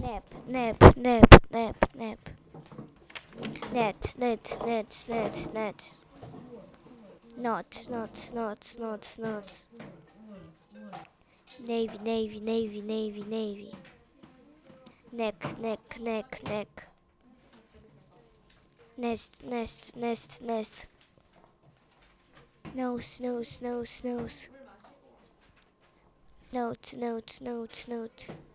Nap, nap, nap, nap, nap. Net, net, net, net, net. Not, not, not, not, not. Navy, navy, navy, navy, navy. Neck, neck, neck, neck. Nest, nest, nest, nest. Nose, nose, nose, nose. Note, note, note, note.